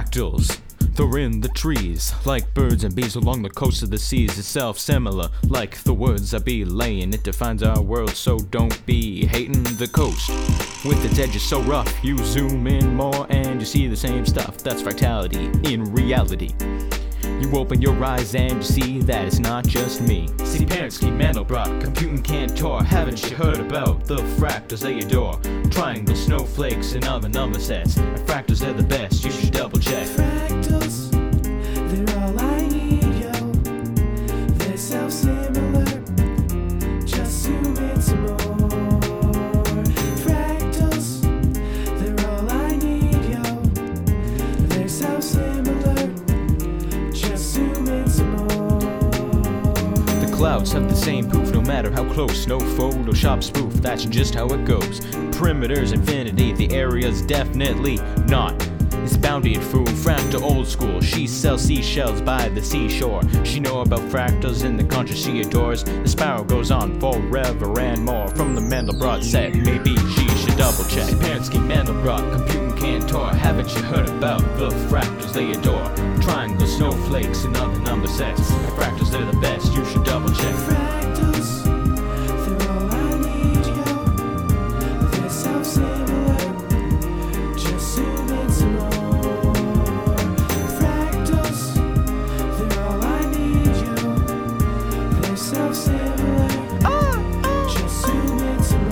Fractals, they're in the trees, like birds and bees along the coast of the seas. Itself similar, like the words I be laying. It defines our world, so don't be hating the coast. With its edges so rough, you zoom in more and you see the same stuff. That's fractality in reality. You open your eyes and you see that it's not just me. See Pansky, Mandelbrot, Computing Cantor. Haven't you heard about the fractals they adore? Triangles, snowflakes, and other number sets. And fractals, they're the best, you should double check. Fractals, they're all I need, yo. They're self-similar, just zoom in some more. Fractals, they're all I need, yo. They're self-similar, just zoom in some more. The clouds have the same poof, no matter how close. No Photoshop spoof, that's just how it goes. Perimeter's infinity, the area's definitely not. It's bounded fool, fractal old school. She sells seashells by the seashore. She know about fractals in the country she adores. The spiral goes on forever and more. From the Mandelbrot set, maybe she should double check. Pansky, Mandelbrot, Computing Cantor. Haven't you heard about the fractals they adore? Triangles, snowflakes, and other number sets. The fractals, they're the best, you should double check. Fractals, they're all I need, yo. They're self-similar, just zoom in some more. Fractals, they're all I need, yo. They're self-similar, just zoom in some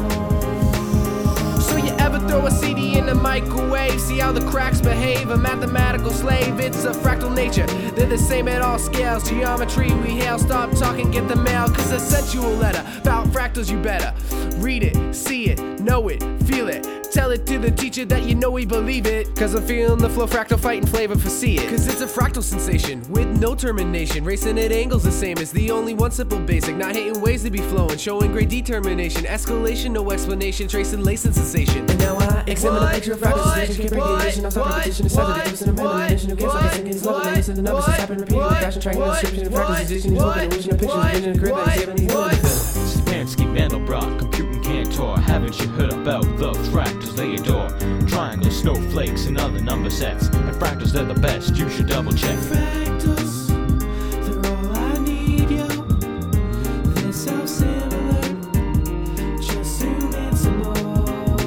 more. So you ever throw a CD in the microwave? See how the cracks behave? A mathematical slave, it's a fractal nature. They're the same at all scales. Geometry we hail, stop talking, get the mail. Cause I sent you a letter about fractals, you better read it, see it, know it, feel it. Tell it to the teacher that you know we believe it. Cause I'm feeling the flow, fractal fighting flavor for see it. Cause it's a fractal sensation with no termination. Racing at angles the same as the only one simple basic. Not hating ways to be flowing, showing great determination. Escalation, no explanation, tracing lacing sensation. And now I examine the picture of fractal sensation. Can't break the illusion, I'm stopping repetition. It's not the difference in a imagination. Who cares like a sinking is loving and listen to numbers. It's happening repeatedly. Fashion tracking the description of fractals. Addition is looking illusion of pictures. Vision of grid that is able to heal the film. Pansky, Mandelbrot, Computing Cantor. Haven't you heard about the fractals they adore? Triangles, snowflakes, and other number sets. And fractals, they're the best, you should double check. Fractals, they're all I need, yo. They're self-similar, just zoom in some more.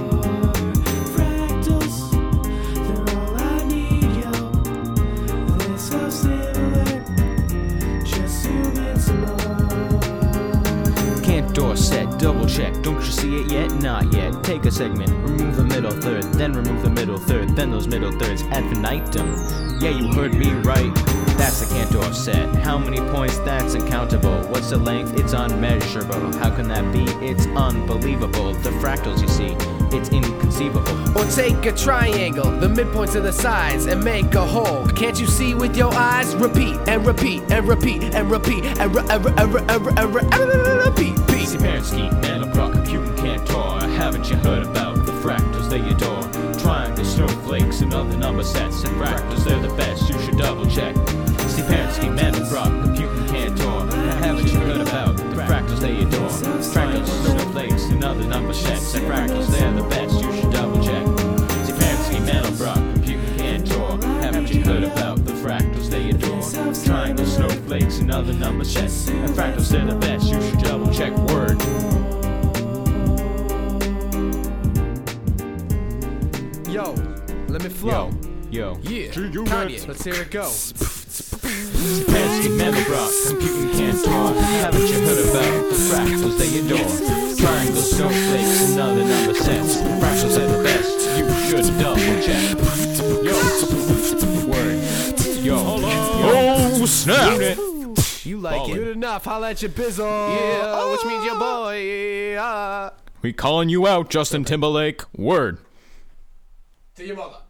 Fractals, they're all I need, yo. They're self-similar, just zoom in some more. Cantor set, double check. Don't you see it yet? Not yet. Take a segment, remove the middle third, then remove the middle third, then those middle thirds ad infinitum. Yeah, you heard me right. That's the Cantor set. How many points? That's uncountable. What's the length? It's unmeasurable. How can that be? It's unbelievable. The fractals, you see, it's inconceivable. Or take a triangle, the midpoints of the sides, and make a whole. Can't you see with your eyes? Repeat and repeat and repeat and repeat and repeat. See Pansky, Mandelbrot, Computing Cantor. Haven't you heard about the fractals they adore? Triangles, snowflakes, and other number sets. And fractals, they're the best, you should double check. See Pansky, Mandelbrot, Computing Cantor. Haven't you heard about the fractals they adore? Triangles, snowflakes, and other number sets. And fractals, they're the best, you should double check. See Pansky, Mandelbrot, Computing Cantor. Haven't you heard about the fractals they adore? Triangles, snowflakes, and other number sets. And fractals, they're the best, you should double check. Word. Yo, let me flow. Yo. Yeah, Kanye, let's hear it go. Pansky, Mandelbrot, Computing Cantor. Haven't you heard about the fractals they adore? Triangles, snowflakes, and other number sets. Fractals are the best, you should double check. Yo. Word. Yo. Oh, snap. You like it. Good enough, holla at your bizzle. Yeah, which means your boy. We calling you out, Justin Timberlake. Word. To your mother.